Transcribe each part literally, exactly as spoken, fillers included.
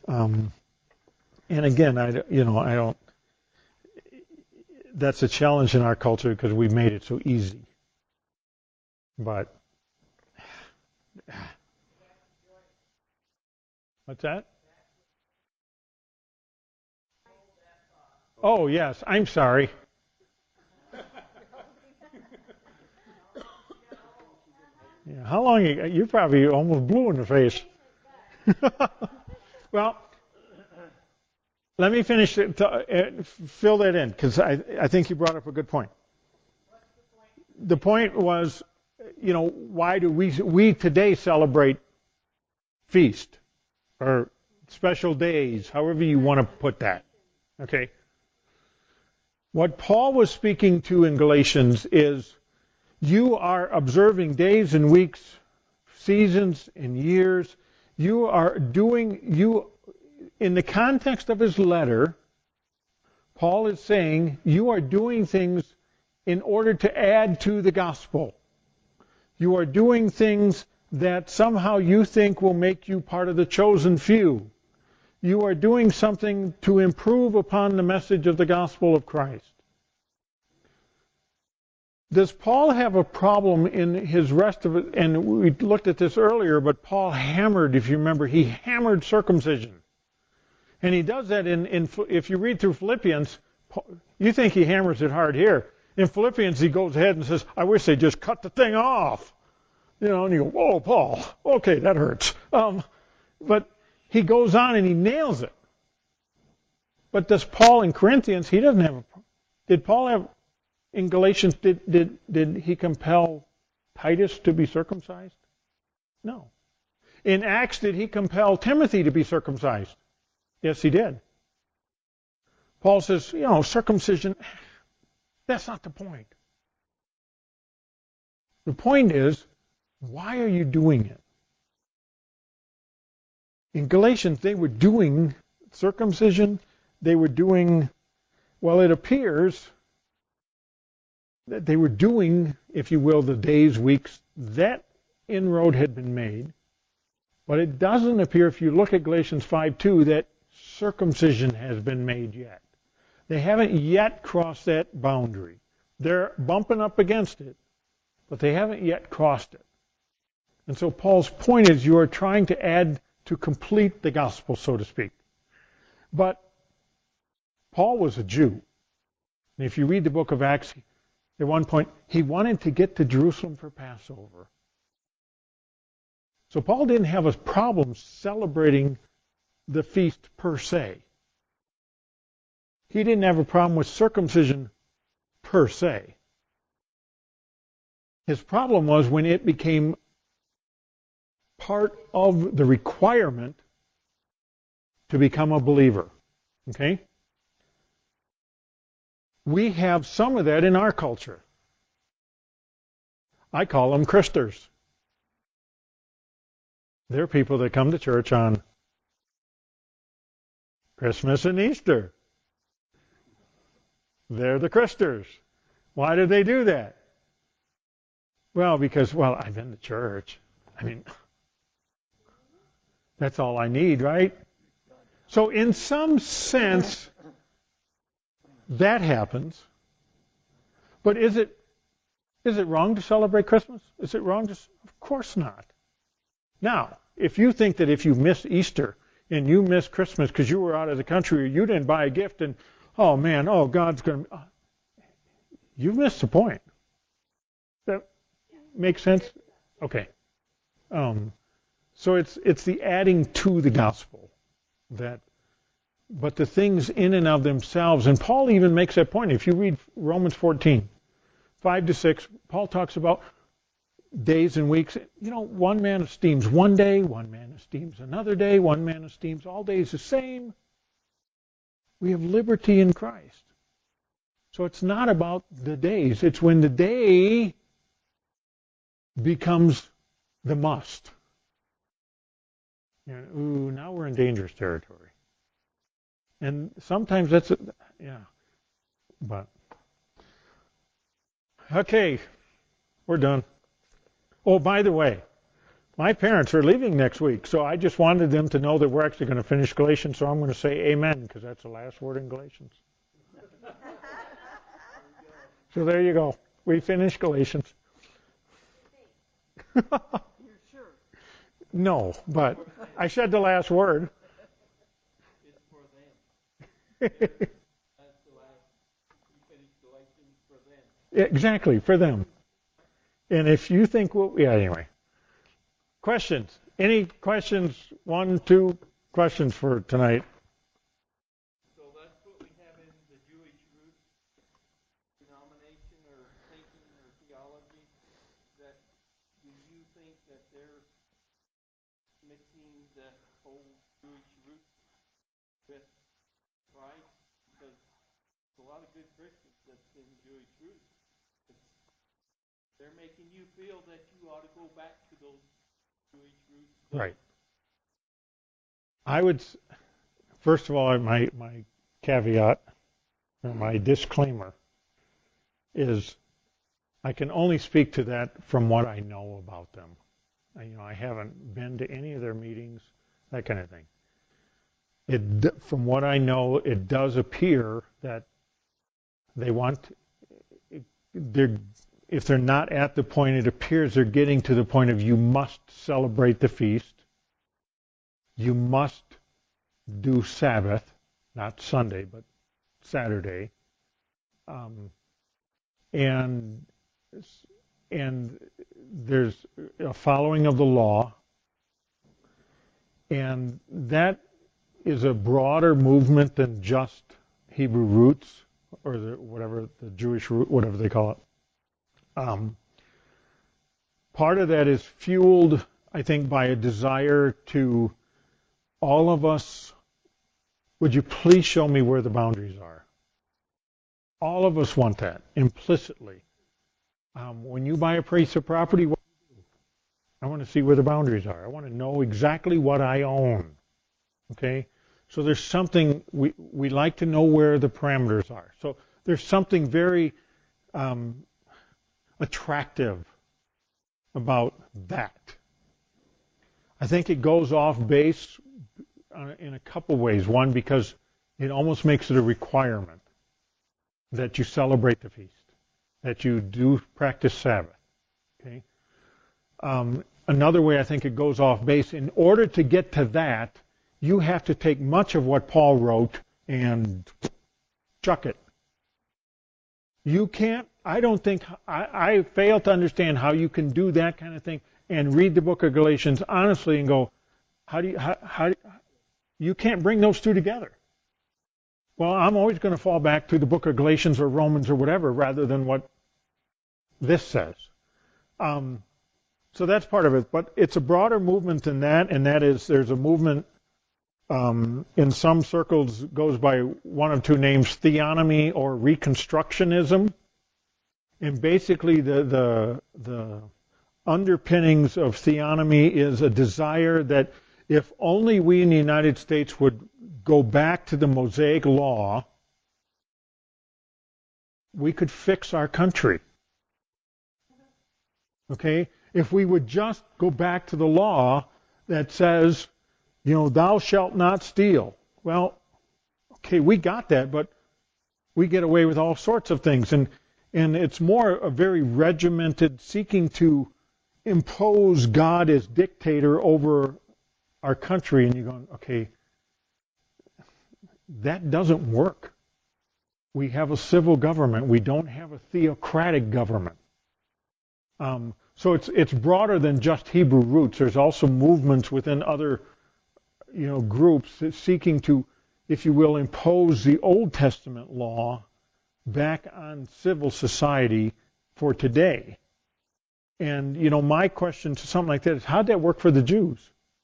Um, and again, I, you know, I don't, that's a challenge in our culture because we've made it so easy. But, what's that? Oh, yes, I'm sorry. Yeah, how long, you, you probably almost blew in the face. Well, let me finish it, to, uh, fill that in, because I, I think you brought up a good point. The point was, you know, why do we we today celebrate feast or special days, however you want to put that? Okay. What Paul was speaking to in Galatians is you are observing days and weeks, seasons and years. You are doing, you, in the context of his letter, Paul is saying you are doing things in order to add to the gospel. You are doing things that somehow you think will make you part of the chosen few. You are doing something to improve upon the message of the gospel of Christ. Does Paul have a problem in his rest of it? And we looked at this earlier, but Paul hammered, if you remember, he hammered circumcision. And he does that in, in if you read through Philippians, you think he hammers it hard here. In Philippians, he goes ahead and says, I wish they just cut the thing off. You know, and you go, whoa, Paul, okay, that hurts. Um, but he goes on and he nails it. But does Paul in Corinthians, he doesn't have a, did Paul have, in Galatians, did, did, did he compel Titus to be circumcised? No. In Acts, did he compel Timothy to be circumcised? Yes, he did. Paul says, you know, circumcision, that's not the point. The point is, why are you doing it? In Galatians, they were doing circumcision. They were doing, well, it appears that they were doing, if you will, the days, weeks. That inroad had been made. But it doesn't appear, if you look at Galatians five two, that circumcision has been made yet. They haven't yet crossed that boundary. They're bumping up against it, but they haven't yet crossed it. And so Paul's point is you are trying to add to complete the gospel, so to speak. But Paul was a Jew. And if you read the book of Acts, at one point, he wanted to get to Jerusalem for Passover. So Paul didn't have a problem celebrating the feast per se. He didn't have a problem with circumcision per se. His problem was when it became part of the requirement to become a believer. Okay? We have some of that in our culture. I call them Christers. They're people that come to church on Christmas and Easter. They're the Christers. Why do they do that? Well, because, well, I've been to church. I mean, that's all I need, right? So in some sense, that happens. But is it is it wrong to celebrate Christmas? Is it wrong to? Of course not. Now, if you think that if you miss Easter and you miss Christmas because you were out of the country or you didn't buy a gift and, oh man, oh, God's going to... You've missed the point. That makes sense? Okay. Um, so it's it's the adding to the gospel that, but the things in and of themselves, and Paul even makes that point. If you read Romans fourteen, five to six, Paul talks about days and weeks. You know, one man esteems one day, one man esteems another day, one man esteems all days the same. We have liberty in Christ. So it's not about the days. It's when the day becomes the must. You know, ooh, now we're in dangerous territory. And sometimes that's, a, yeah, but, okay, we're done. Oh, by the way, My parents are leaving next week, so I just wanted them to know that we're actually going to finish Galatians, so I'm going to say amen, because that's the last word in Galatians. So there you go. We finished Galatians. You're sure? No, but I said the last word. It's for them. That's the last. You finished Galatians for them. Exactly, for them. And if you think, well, yeah, anyway. Questions? Any questions? One, two questions for tonight. So that's what we have in the Jewish root denomination or thinking or theology. That do you think that they're mixing the whole Jewish root with Christ? Because there's a lot of good Christians that's in Jewish roots. It's, they're making you feel that you ought to go back to those Jewish roots. Right. I would, first of all, my, my caveat, or my disclaimer, is I can only speak to that from what I know about them. I, you know, I haven't been to any of their meetings, that kind of thing. It, from what I know, it does appear that they want, they're, if they're not at the point, it appears they're getting to the point of you must celebrate the feast. You must do Sabbath, not Sunday, but Saturday. Um, and and there's a following of the law. And that is a broader movement than just Hebrew roots, or the, whatever, the Jewish root, whatever they call it. Um, part of that is fueled, I think, by a desire to all of us, would you please show me where the boundaries are? All of us want that implicitly. Um, when you buy a piece of property, what do you do? I want to see where the boundaries are. I want to know exactly what I own. Okay? So there's something, we, we like to know where the parameters are. So there's something very um, attractive about that. I think it goes off base uh, in a couple ways. One, because it almost makes it a requirement that you celebrate the feast, that you do practice Sabbath. Okay. Um, another way I think it goes off base, in order to get to that, you have to take much of what Paul wrote and chuck it. You can't, I don't think, I, I fail to understand how you can do that kind of thing and read the book of Galatians honestly and go, how do you, how, how you can't bring those two together. Well, I'm always going to fall back to the book of Galatians or Romans or whatever rather than what this says. Um, so that's part of it. But it's a broader movement than that, and that is there's a movement um, in some circles goes by one of two names, theonomy or reconstructionism. And basically the, the, the underpinnings of theonomy is a desire that if only we in the United States would go back to the Mosaic law, we could fix our country. Okay? If we would just go back to the law that says, you know, thou shalt not steal. Well, okay, we got that, but we get away with all sorts of things. And, and it's more a very regimented seeking to impose God as dictator over our country. And you're going, okay, that doesn't work. We have a civil government. We don't have a theocratic government. Um, so it's it's broader than just Hebrew roots. There's also movements within other, you know, groups seeking to, if you will, impose the Old Testament law back on civil society for today. And, you know, my question to something like that is, how'd that work for the Jews?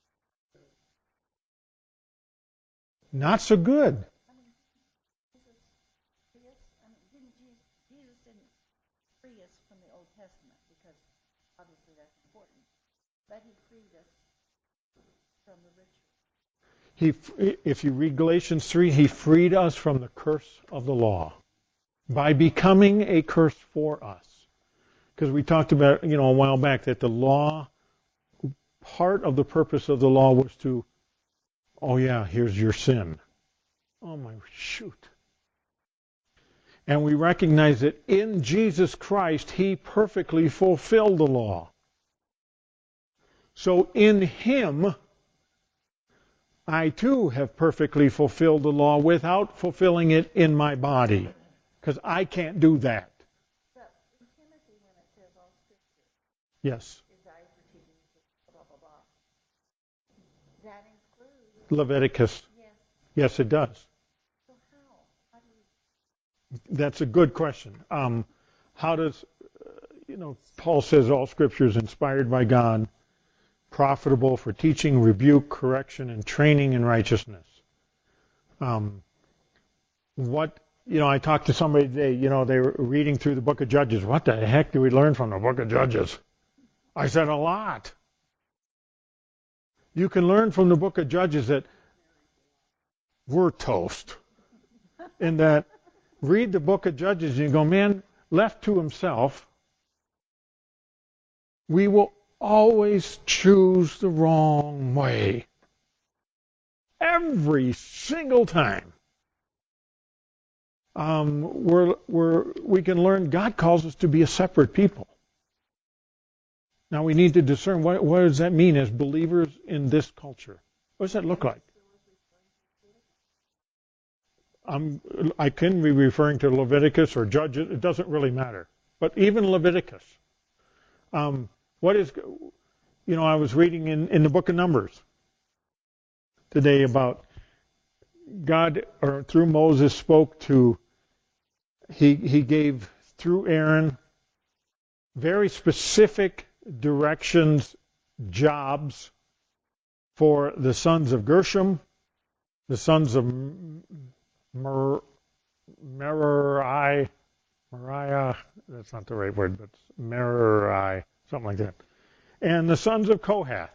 Not so good. I mean, Jesus, I mean, didn't Jesus, Jesus didn't free us from the Old Testament because obviously that's important, but he freed us from the ritual. He, if you read Galatians three, he freed us from the curse of the law by becoming a curse for us. Because we talked about, you know, a while back that the law part of the purpose of the law was to, oh yeah, here's your sin. Oh my, shoot. And we recognize that in Jesus Christ, He perfectly fulfilled the law. So in Him, I too have perfectly fulfilled the law without fulfilling it in my body. Because I can't do that. But in Timothy, when it says all Scripture Yes. is guide for teaching, blah, blah, blah, that includes, Leviticus. yes, Yes, it does. so how? How do you, That's a good question. Um, how does, uh, you know, Paul says all Scripture is inspired by God, profitable for teaching, rebuke, correction, and training in righteousness. Um, what, you know, I talked to somebody today, you know, they were reading through the book of Judges. What the heck do we learn from the book of Judges? I said, a lot. You can learn from the book of Judges that we're toast. In that, read the book of Judges and you go, man, left to himself, we will always choose the wrong way. Every single time. Um, we're, we're, we can learn God calls us to be a separate people. Now we need to discern what, what does that mean as believers in this culture? What does that look like? Um, I can be referring to Leviticus or Judges. It doesn't really matter. But even Leviticus. Um, what is, you know, I was reading in, in the book of Numbers today about God, or through Moses, spoke to, he, he gave, through Aaron, very specific directions, jobs for the sons of Gershom, the sons of Mer, Merari, Mariah, that's not the right word, but Merari, something like that. And the sons of Kohath,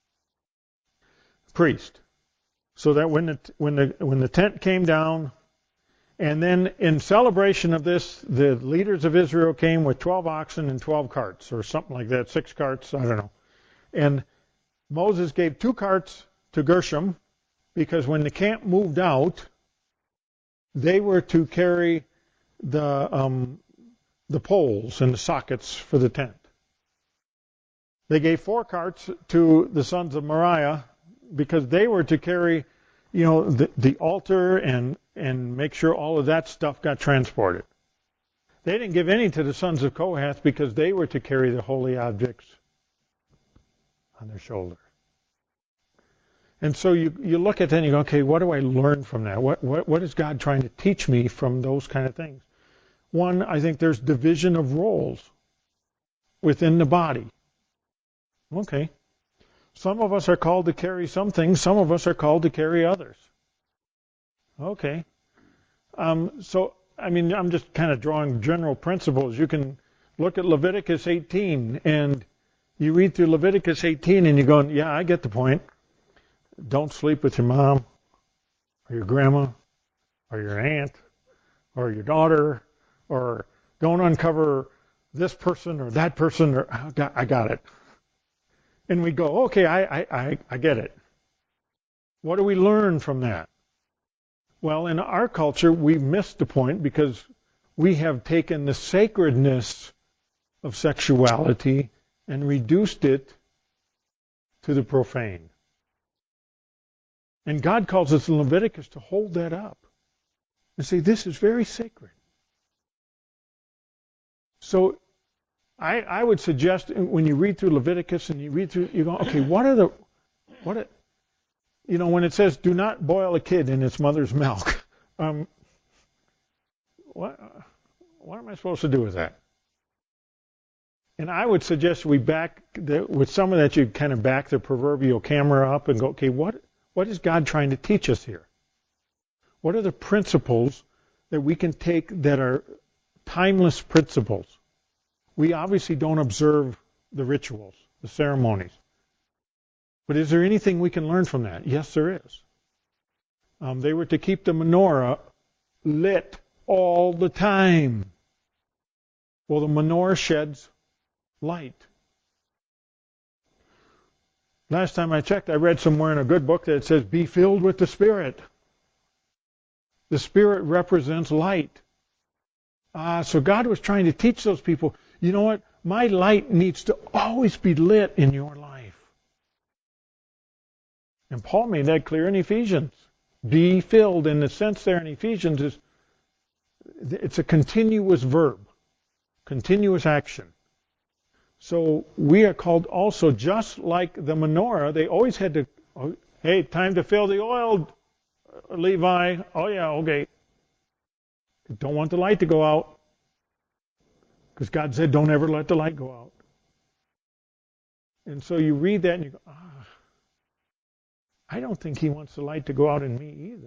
priest. So that when the when the when the tent came down, and then in celebration of this, the leaders of Israel came with twelve oxen and twelve carts, or something like that, six carts, I don't know. And Moses gave two carts to Gershom, because when the camp moved out, they were to carry the um, the poles and the sockets for the tent. They gave four carts to the sons of Merari, because they were to carry, you know, the, the altar and and make sure all of that stuff got transported. They didn't give any to the sons of Kohath because they were to carry the holy objects on their shoulder. And so you you look at that and you go, okay, what do I learn from that? What what what is God trying to teach me from those kind of things? One, I think there's division of roles within the body. Okay. Some of us are called to carry some things. Some of us are called to carry others. Okay. Um, so, I mean, I'm just kind of drawing general principles. You can look at Leviticus eighteen, and you read through Leviticus eighteen, and you're going, yeah, I get the point. Don't sleep with your mom, or your grandma, or your aunt, or your daughter, or don't uncover this person or that person, or I got, I got it. And we go, okay, I, I, I get it. What do we learn from that? Well, in our culture, we've missed the point because we have taken the sacredness of sexuality and reduced it to the profane. And God calls us in Leviticus to hold that up and say, this is very sacred. So I, I would suggest when you read through Leviticus and you read through, you go, okay, what are the, what are, you know, when it says, do not boil a kid in its mother's milk, um, what, what am I supposed to do with that? And I would suggest we back, the, with some of that, you kind of back the proverbial camera up and go, okay, what, what is God trying to teach us here? What are the principles that we can take that are timeless principles? We obviously don't observe the rituals, the ceremonies. But is there anything we can learn from that? Yes, there is. Um, they were to keep the menorah lit all the time. Well, the menorah sheds light. Last time I checked, I read somewhere in a good book that it says, be filled with the Spirit. The Spirit represents light. Uh, so God was trying to teach those people, you know what? My light needs to always be lit in your life. And Paul made that clear in Ephesians. Be filled, in the sense there in Ephesians, is it's a continuous verb, continuous action. So we are called also, just like the menorah, they always had to, oh, hey, time to fill the oil, Levi. Oh yeah, okay. Don't want the light to go out. Because God said, don't ever let the light go out. And so you read that and you go, ah, I don't think he wants the light to go out in me either.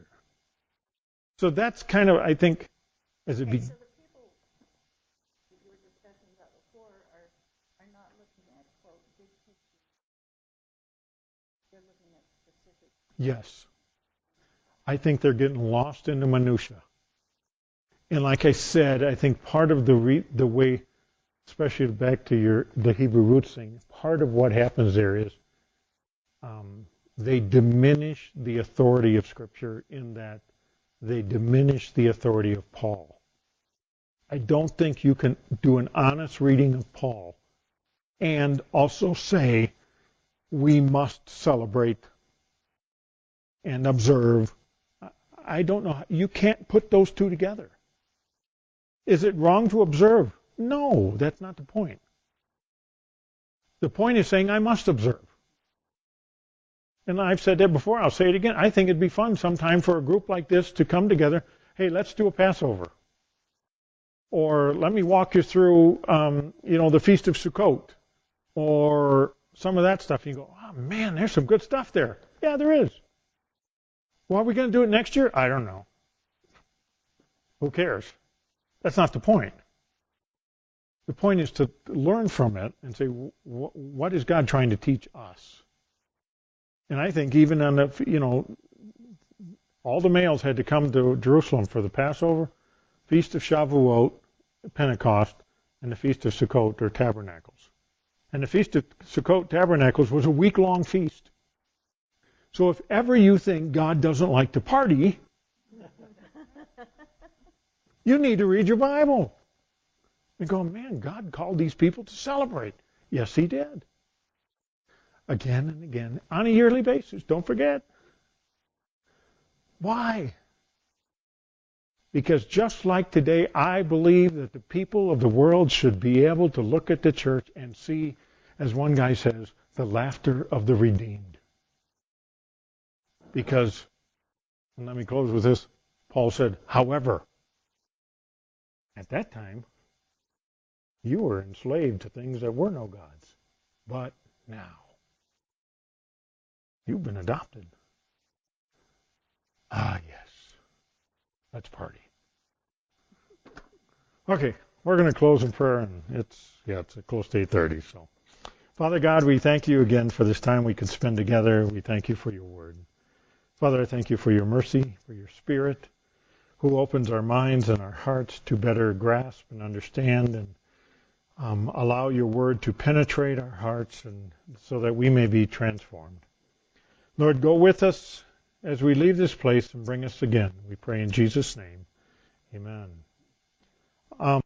So that's kind of, I think, as it Okay, begins. so the people that you were discussing about before are, are not looking at, quote, big picture. They're looking at specific. Yes. I think they're getting lost in the minutia. And like I said, I think part of the re, the way, especially back to your the Hebrew roots thing, part of what happens there is um, they diminish the authority of Scripture in that they diminish the authority of Paul. I don't think you can do an honest reading of Paul and also say we must celebrate and observe. I don't know. You can't put those two together. Is it wrong to observe? No, that's not the point. The point is saying I must observe. And I've said that before, I'll say it again. I think it'd be fun sometime for a group like this to come together. Hey, let's do a Passover. Or let me walk you through, um, you know, the Feast of Sukkot. Or some of that stuff. You go, oh man, there's some good stuff there. Yeah, there is. Well, are we going to do it next year? I don't know. Who cares? That's not the point. The point is to learn from it and say, what is God trying to teach us? And I think even on the, you know, all the males had to come to Jerusalem for the Passover, Feast of Shavuot, Pentecost, and the Feast of Sukkot, or Tabernacles. And the Feast of Sukkot, Tabernacles, was a week-long feast. So if ever you think God doesn't like to party, you need to read your Bible. And go, man, God called these people to celebrate. Yes, he did. Again and again, on a yearly basis. Don't forget. Why? Because just like today, I believe that the people of the world should be able to look at the church and see, as one guy says, the laughter of the redeemed. Because, and let me close with this, Paul said, however, at that time, you were enslaved to things that were no gods. But now, you've been adopted. Ah, yes. Let's party. Okay, we're going to close in prayer, and it's, yeah, it's close to eight thirty, so. Father God, we thank you again for this time we can spend together. We thank you for your word. Father, I thank you for your mercy, for your Spirit, who opens our minds and our hearts to better grasp and understand and um, allow your word to penetrate our hearts and so that we may be transformed. Lord, go with us as we leave this place and bring us again. We pray in Jesus' name. Amen. Um,